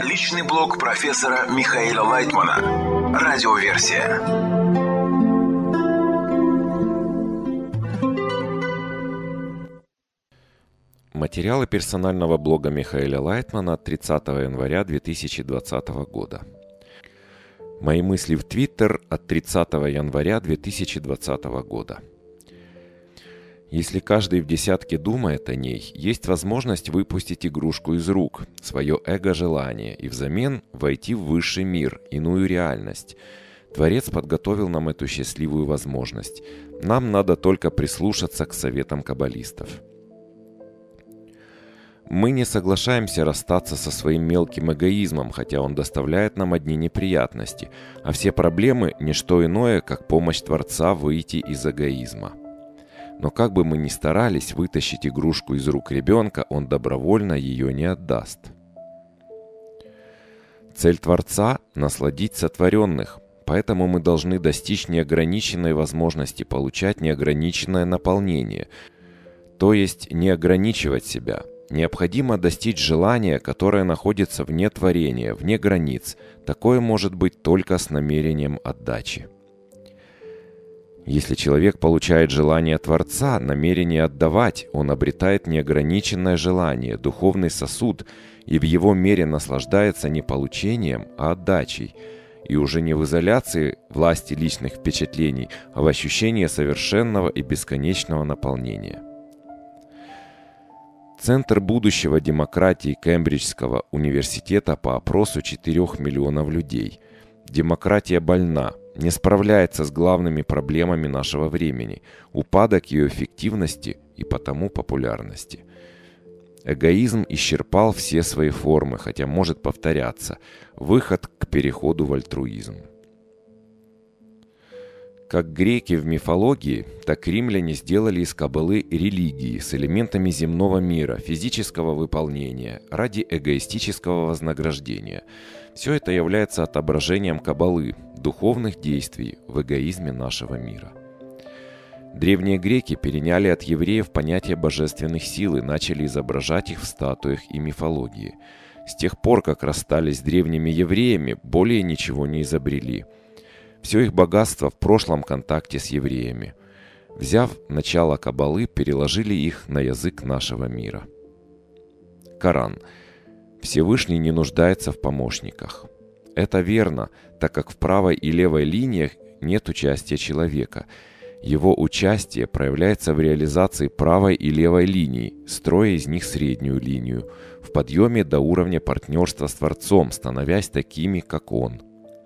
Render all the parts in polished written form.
Личный блог профессора Михаила Лайтмана. Радиоверсия. Материалы персонального блога Михаила Лайтмана от 30 января 2020 года. Мои мысли в Твиттер от 30 января 2020 года. Если каждый в десятке думает о ней, есть возможность выпустить игрушку из рук, свое эго-желание, и взамен войти в высший мир, иную реальность. Творец подготовил нам эту счастливую возможность. Нам надо только прислушаться к советам каббалистов. Мы не соглашаемся расстаться со своим мелким эгоизмом, хотя он доставляет нам одни неприятности, а все проблемы – не что иное, как помощь Творца выйти из эгоизма. Но как бы мы ни старались вытащить игрушку из рук ребенка, он добровольно ее не отдаст. Цель Творца – насладить сотворенных, поэтому мы должны достичь неограниченной возможности получать неограниченное наполнение, то есть не ограничивать себя. Необходимо достичь желания, которое находится вне творения, вне границ. Такое может быть только с намерением отдачи. Если человек получает желание Творца, намерение отдавать, он обретает неограниченное желание, духовный сосуд, и в его мере наслаждается не получением, а отдачей, и уже не в изоляции власти личных впечатлений, а в ощущении совершенного и бесконечного наполнения. Центр будущего демократии Кембриджского университета по опросу 4 миллионов людей. Демократия больна, не справляется с главными проблемами нашего времени, упадок ее эффективности и потому популярности. Эгоизм исчерпал все свои формы, хотя может повторяться. Выход к переходу в альтруизм. Как греки в мифологии, так римляне сделали из каббалы религии с элементами земного мира, физического выполнения, ради эгоистического вознаграждения. Все это является отображением каббалы, духовных действий в эгоизме нашего мира. Древние греки переняли от евреев понятие божественных сил и начали изображать их в статуях и мифологии. С тех пор, как расстались с древними евреями, более ничего не изобрели. Все их богатство в прошлом контакте с евреями. Взяв начало каббалы, переложили их на язык нашего мира. Коран. Всевышний не нуждается в помощниках. Это верно, так как в правой и левой линиях нет участия человека. Его участие проявляется в реализации правой и левой линий, строя из них среднюю линию, в подъеме до уровня партнерства с Творцом, становясь такими, как Он.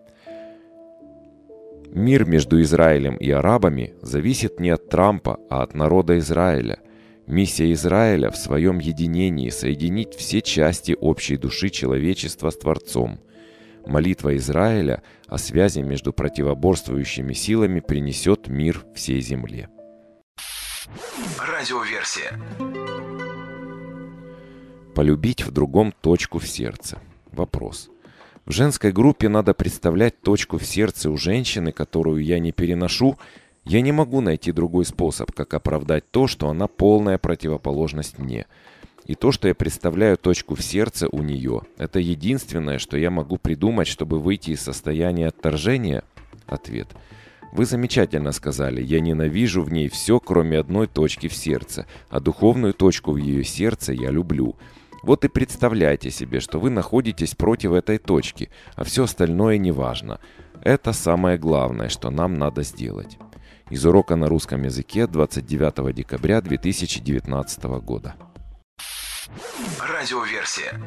Мир между Израилем и арабами зависит не от Трампа, а от народа Израиля. Миссия Израиля в своем единении соединить все части общей души человечества с Творцом. Молитва Израиля о связи между противоборствующими силами принесет мир всей земле. Радиоверсия. Полюбить в другом точку в сердце. Вопрос. В женской группе надо представлять точку в сердце у женщины, которую я не переношу. Я не могу найти другой способ, как оправдать то, что она полная противоположность мне. И то, что я представляю точку в сердце у нее, это единственное, что я могу придумать, чтобы выйти из состояния отторжения? Ответ. Вы замечательно сказали, я ненавижу в ней все, кроме одной точки в сердце, а духовную точку в ее сердце я люблю. Вот и представляйте себе, что вы находитесь против этой точки, а все остальное не важно. Это самое главное, что нам надо сделать. Из урока на русском языке 29 декабря 2019 года. Радиоверсия.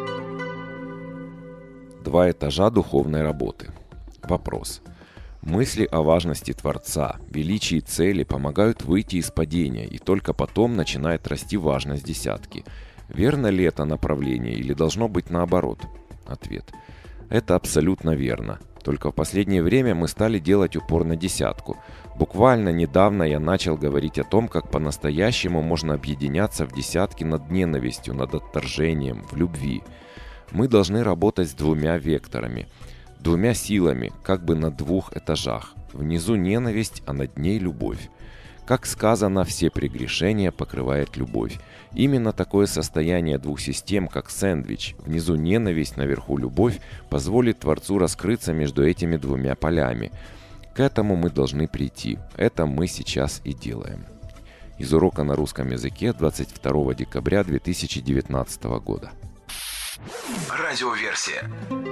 2 этажа духовной работы. Вопрос. Мысли о важности Творца, величии цели помогают выйти из падения, и только потом начинает расти важность десятки. Верно ли это направление или должно быть наоборот? Ответ. Это абсолютно верно. Только в последнее время мы стали делать упор на десятку. Буквально недавно я начал говорить о том, как по-настоящему можно объединяться в десятке над ненавистью, над отторжением, в любви. Мы должны работать с 2 векторами, 2 силами, как бы на 2 этажах. Внизу ненависть, а над ней любовь. Как сказано, все прегрешения покрывает любовь. Именно такое состояние двух систем, как сэндвич, внизу ненависть, наверху любовь, позволит Творцу раскрыться между этими двумя полями. К этому мы должны прийти. Это мы сейчас и делаем. Из урока на русском языке 22 декабря 2019 года. Радиоверсия.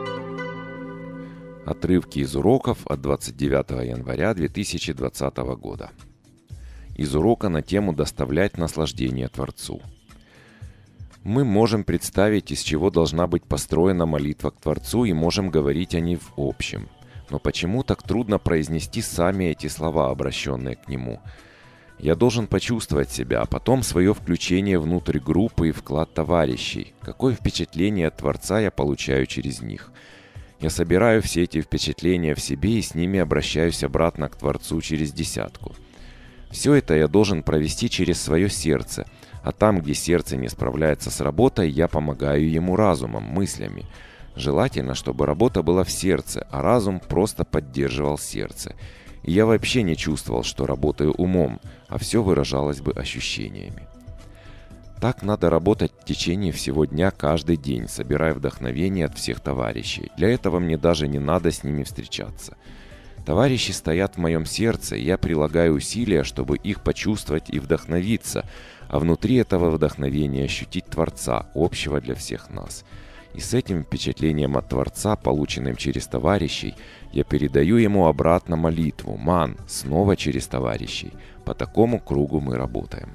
Отрывки из уроков от 29 января 2020 года. Из урока на тему «Доставлять наслаждение Творцу». Мы можем представить, из чего должна быть построена молитва к Творцу, и можем говорить о ней в общем. Но почему так трудно произнести сами эти слова, обращенные к Нему? Я должен почувствовать себя, а потом свое включение внутрь группы и вклад товарищей. Какое впечатление от Творца я получаю через них? Я собираю все эти впечатления в себе и с ними обращаюсь обратно к Творцу через десятку. Все это я должен провести через свое сердце, а там, где сердце не справляется с работой, я помогаю ему разумом, мыслями. Желательно, чтобы работа была в сердце, а разум просто поддерживал сердце. И я вообще не чувствовал, что работаю умом, а все выражалось бы ощущениями. Так надо работать в течение всего дня каждый день, собирая вдохновение от всех товарищей. Для этого мне даже не надо с ними встречаться. Товарищи стоят в моем сердце, и я прилагаю усилия, чтобы их почувствовать и вдохновиться, а внутри этого вдохновения ощутить Творца, общего для всех нас. И с этим впечатлением от Творца, полученным через товарищей, я передаю ему обратно молитву, ман, снова через товарищей. По такому кругу мы работаем.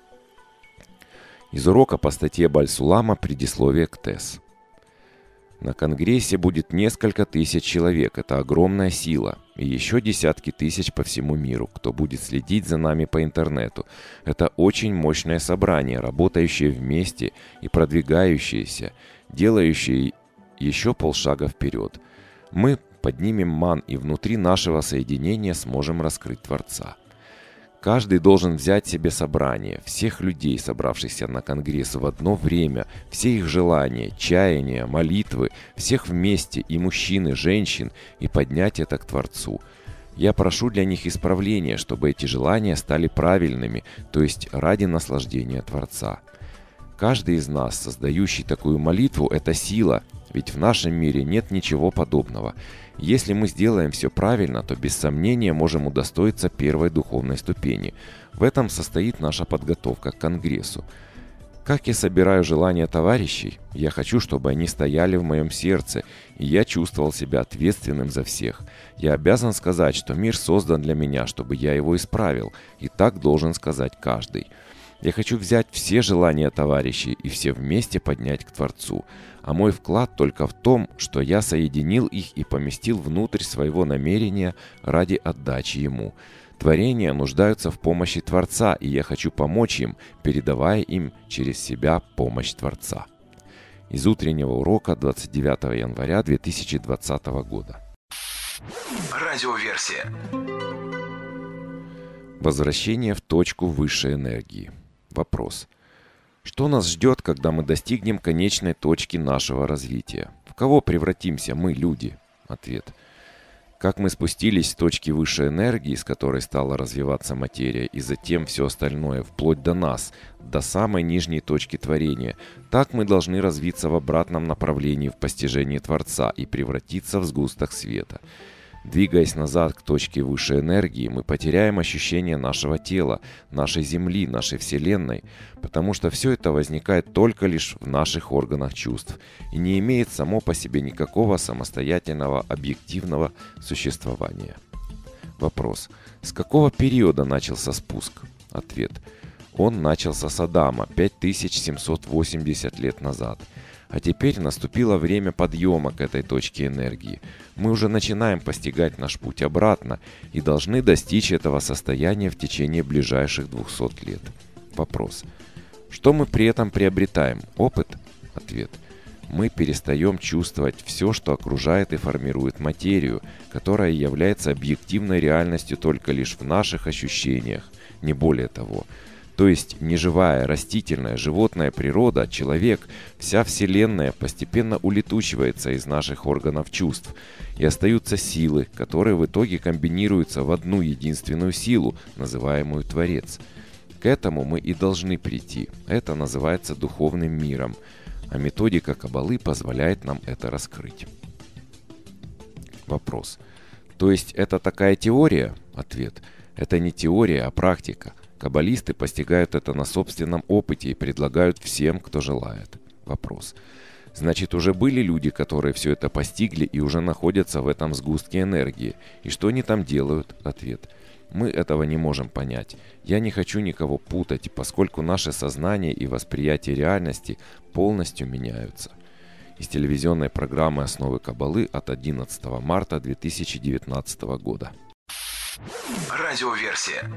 Из урока по статье Баль-Сулама «Предисловие к ТЭС». На Конгрессе будет несколько тысяч человек, это огромная сила, и еще десятки тысяч по всему миру, кто будет следить за нами по интернету. Это очень мощное собрание, работающее вместе и продвигающееся, делающее еще полшага вперед. Мы поднимем ман, и внутри нашего соединения сможем раскрыть Творца. Каждый должен взять себе собрание, всех людей, собравшихся на Конгресс в одно время, все их желания, чаяния, молитвы, всех вместе, и мужчин, и женщин, и поднять это к Творцу. Я прошу для них исправления, чтобы эти желания стали правильными, то есть ради наслаждения Творца. Каждый из нас, создающий такую молитву, это сила, ведь в нашем мире нет ничего подобного. Если мы сделаем все правильно, то без сомнения можем удостоиться первой духовной ступени. В этом состоит наша подготовка к Конгрессу. Как я собираю желания товарищей? Я хочу, чтобы они стояли в моем сердце, и я чувствовал себя ответственным за всех. Я обязан сказать, что мир создан для меня, чтобы я его исправил, и так должен сказать каждый. Я хочу взять все желания товарищей и все вместе поднять к Творцу. А мой вклад только в том, что я соединил их и поместил внутрь своего намерения ради отдачи Ему. Творения нуждаются в помощи Творца, и я хочу помочь им, передавая им через себя помощь Творца. Из утреннего урока 29 января 2020 года. Радиоверсия. Возвращение в точку высшей энергии. Вопрос. Что нас ждет, когда мы достигнем конечной точки нашего развития? В кого превратимся мы, люди? Ответ. Как мы спустились с точки высшей энергии, с которой стала развиваться материя, и затем все остальное, вплоть до нас, до самой нижней точки творения, так мы должны развиться в обратном направлении в постижении Творца и превратиться в сгусток света. Двигаясь назад к точке высшей энергии, мы потеряем ощущение нашего тела, нашей Земли, нашей Вселенной, потому что все это возникает только лишь в наших органах чувств и не имеет само по себе никакого самостоятельного объективного существования. Вопрос. С какого периода начался спуск? Ответ. Он начался с Адама 5780 лет назад. А теперь наступило время подъема к этой точке энергии. Мы уже начинаем постигать наш путь обратно и должны достичь этого состояния в течение ближайших 200 лет. Вопрос. Что мы при этом приобретаем? Опыт? Ответ. Мы перестаем чувствовать все, что окружает и формирует материю, которая является объективной реальностью только лишь в наших ощущениях, не более того. То есть неживая, растительная, животная природа, человек, вся Вселенная постепенно улетучивается из наших органов чувств, и остаются силы, которые в итоге комбинируются в одну единственную силу, называемую Творец. К этому мы и должны прийти. Это называется духовным миром, а методика Каббалы позволяет нам это раскрыть. Вопрос. То есть это такая теория? Ответ. Это не теория, а практика. Каббалисты постигают это на собственном опыте и предлагают всем, кто желает. Вопрос. Значит, уже были люди, которые все это постигли и уже находятся в этом сгустке энергии. И что они там делают? Ответ. Мы этого не можем понять. Я не хочу никого путать, поскольку наше сознание и восприятие реальности полностью меняются. Из телевизионной программы «Основы Каббалы» от 11 марта 2019 года. Радиоверсия.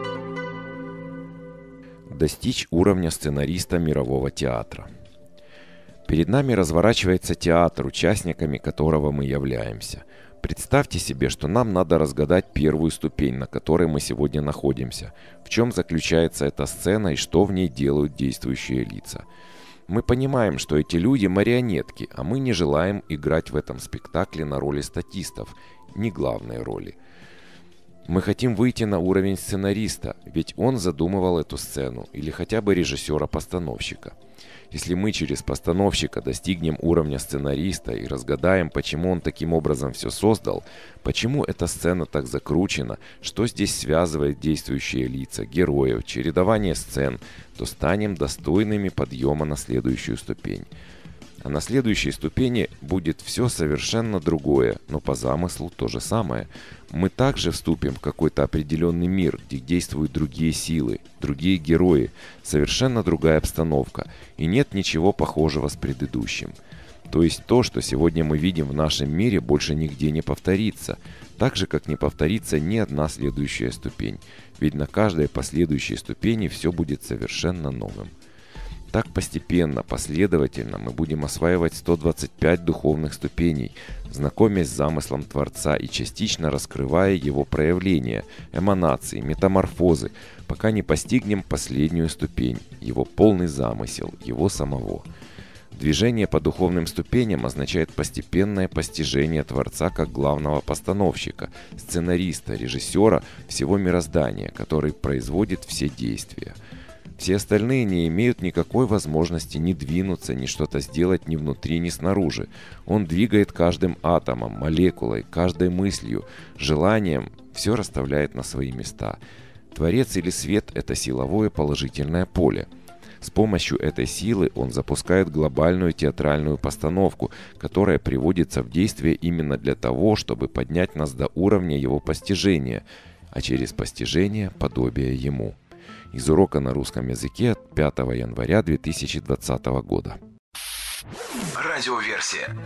Достичь уровня сценариста мирового театра. Перед нами разворачивается театр, участниками которого мы являемся. Представьте себе, что нам надо разгадать первую ступень, на которой мы сегодня находимся. В чем заключается эта сцена и что в ней делают действующие лица. Мы понимаем, что эти люди марионетки, а мы не желаем играть в этом спектакле на роли статистов, не главной роли. Мы хотим выйти на уровень сценариста, ведь он задумывал эту сцену, или хотя бы режиссера-постановщика. Если мы через постановщика достигнем уровня сценариста и разгадаем, почему он таким образом все создал, почему эта сцена так закручена, что здесь связывает действующие лица, героев, чередование сцен, то станем достойными подъема на следующую ступень. А на следующей ступени будет все совершенно другое, но по замыслу то же самое. Мы также вступим в какой-то определенный мир, где действуют другие силы, другие герои, совершенно другая обстановка, и нет ничего похожего с предыдущим. То есть то, что сегодня мы видим в нашем мире, больше нигде не повторится, так же, как не повторится ни одна следующая ступень, ведь на каждой последующей ступени все будет совершенно новым. Так постепенно, последовательно мы будем осваивать 125 духовных ступеней, знакомясь с замыслом Творца и частично раскрывая его проявления, эманации, метаморфозы, пока не постигнем последнюю ступень, его полный замысел, его самого. Движение по духовным ступеням означает постепенное постижение Творца как главного постановщика, сценариста, режиссера всего мироздания, который производит все действия. Все остальные не имеют никакой возможности ни двинуться, ни что-то сделать ни внутри, ни снаружи. Он двигает каждым атомом, молекулой, каждой мыслью, желанием, все расставляет на свои места. Творец или свет – это силовое положительное поле. С помощью этой силы он запускает глобальную театральную постановку, которая приводится в действие именно для того, чтобы поднять нас до уровня его постижения, а через постижение – подобие ему. Из урока на русском языке от 5 января 2020 года. Радиоверсия.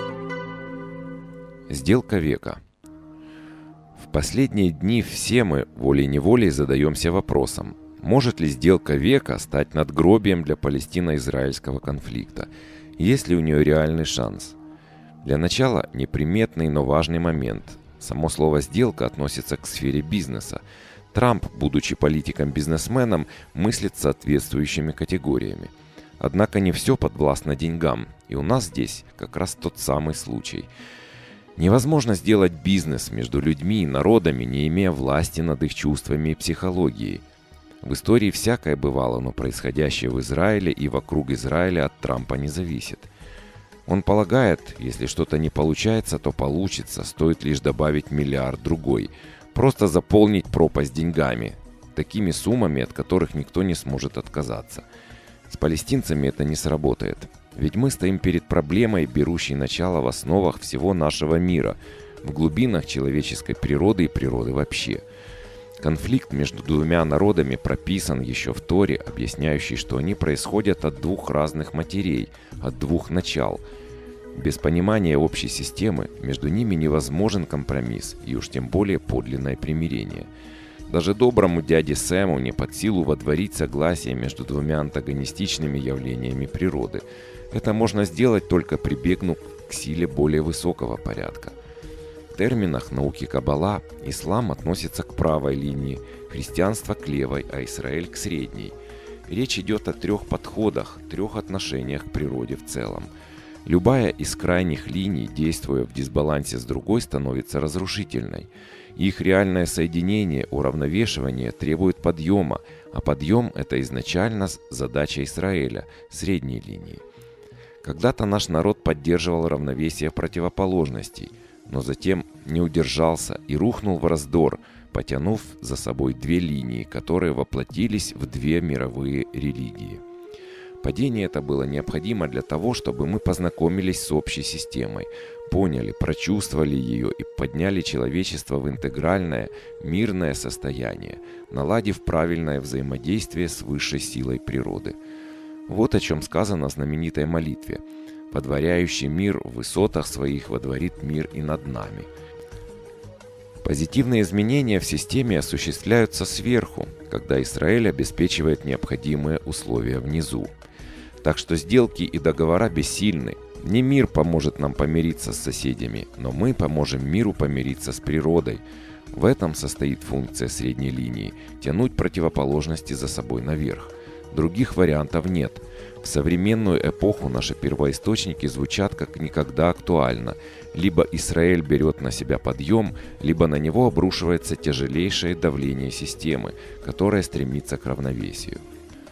Сделка века. В последние дни все мы волей-неволей задаемся вопросом, может ли сделка века стать надгробием для палестино-израильского конфликта? Есть ли у нее реальный шанс? Для начала неприметный, но важный момент. Само слово «сделка» относится к сфере бизнеса. Трамп, будучи политиком-бизнесменом, мыслит соответствующими категориями. Однако не все подвластно деньгам, и у нас здесь как раз тот самый случай. Невозможно сделать бизнес между людьми и народами, не имея власти над их чувствами и психологией. В истории всякое бывало, но происходящее в Израиле и вокруг Израиля от Трампа не зависит. Он полагает, если что-то не получается, то получится, стоит лишь добавить миллиард другой. Просто заполнить пропасть деньгами, такими суммами, от которых никто не сможет отказаться. С палестинцами это не сработает, ведь мы стоим перед проблемой, берущей начало в основах всего нашего мира, в глубинах человеческой природы и природы вообще. Конфликт между двумя народами прописан еще в Торе, объясняющий, что они происходят от двух разных матерей, от двух начал. Без понимания общей системы между ними невозможен компромисс, и уж тем более подлинное примирение. Даже доброму дяде Сэму не под силу водворить согласие между двумя антагонистичными явлениями природы. Это можно сделать только прибегнув к силе более высокого порядка. терминах науки Каббала ислам относится к правой линии, христианство к левой, а Израиль к средней. Речь идет о 3 подходах, 3 отношениях к природе в целом. Любая из крайних линий, действуя в дисбалансе с другой, становится разрушительной. Их реальное соединение, уравновешивание требует подъема, а подъем – это изначально задача Израиля, средней линии. Когда-то наш народ поддерживал равновесие противоположностей, но затем не удержался и рухнул в раздор, потянув за собой 2 линии, которые воплотились в 2 мировые религии. Падение это было необходимо для того, чтобы мы познакомились с общей системой, поняли, прочувствовали ее и подняли человечество в интегральное, мирное состояние, наладив правильное взаимодействие с высшей силой природы. Вот о чем сказано в знаменитой молитве: «Водворяющий мир в высотах своих водворит мир и над нами». Позитивные изменения в системе осуществляются сверху, когда Израиль обеспечивает необходимые условия внизу. Так что сделки и договора бессильны. Не мир поможет нам помириться с соседями, но мы поможем миру помириться с природой. В этом состоит функция средней линии – тянуть противоположности за собой наверх. Других вариантов нет. В современную эпоху наши первоисточники звучат как никогда актуально. Либо Израиль берет на себя подъем, либо на него обрушивается тяжелейшее давление системы, которая стремится к равновесию.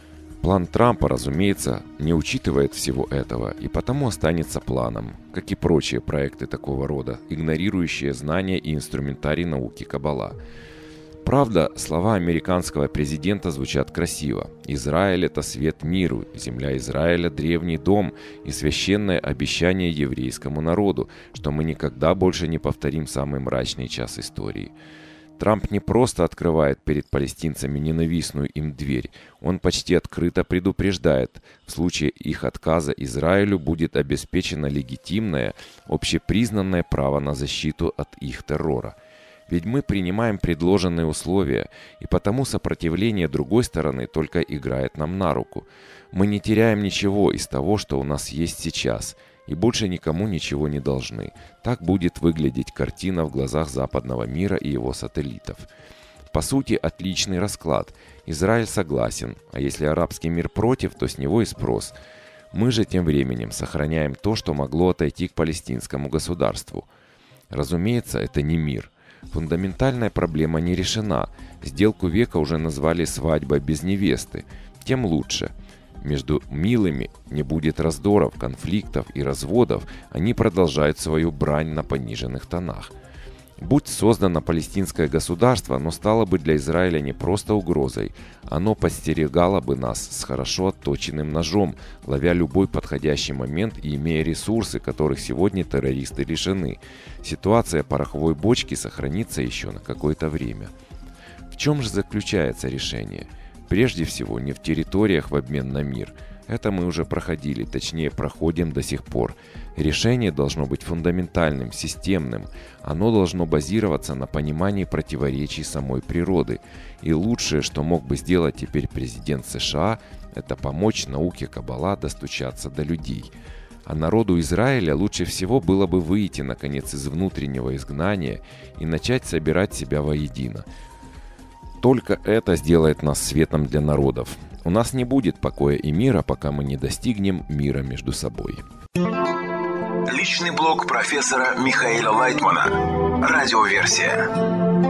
План Трампа, разумеется, не учитывает всего этого и потому останется планом, как и прочие проекты такого рода, игнорирующие знания и инструментарий науки Каббала. Правда, слова американского президента звучат красиво. Израиль – это свет миру, земля Израиля – древний дом и священное обещание еврейскому народу, что мы никогда больше не повторим самый мрачный час истории. Трамп не просто открывает перед палестинцами ненавистную им дверь, он почти открыто предупреждает, в случае их отказа Израилю будет обеспечено легитимное, общепризнанное право на защиту от их террора. Ведь мы принимаем предложенные условия, и потому сопротивление другой стороны только играет нам на руку. Мы не теряем ничего из того, что у нас есть сейчас, и больше никому ничего не должны. Так будет выглядеть картина в глазах западного мира и его сателлитов. По сути, отличный расклад. Израиль согласен, а если арабский мир против, то с него и спрос. Мы же тем временем сохраняем то, что могло отойти к палестинскому государству. Разумеется, это не мир. Фундаментальная проблема не решена. Сделку века уже назвали свадьбой без невесты. Тем лучше. Между милыми не будет раздоров, конфликтов и разводов, они продолжают свою брань на пониженных тонах. Будь создано палестинское государство, оно стало бы для Израиля не просто угрозой, оно подстерегало бы нас с хорошо отточенным ножом, ловя любой подходящий момент и имея ресурсы, которых сегодня террористы лишены. Ситуация пороховой бочки сохранится еще на какое-то время. В чем же заключается решение? Прежде всего, не в территориях в обмен на мир. Это мы уже проходили, точнее проходим до сих пор. Решение должно быть фундаментальным, системным. Оно должно базироваться на понимании противоречий самой природы. И лучшее, что мог бы сделать теперь президент США, это помочь науке Каббала достучаться до людей. А народу Израиля лучше всего было бы выйти, наконец, из внутреннего изгнания и начать собирать себя воедино. Только это сделает нас светом для народов. У нас не будет покоя и мира, пока мы не достигнем мира между собой. Личный блог профессора Михаила Лайтмана. Радиоверсия.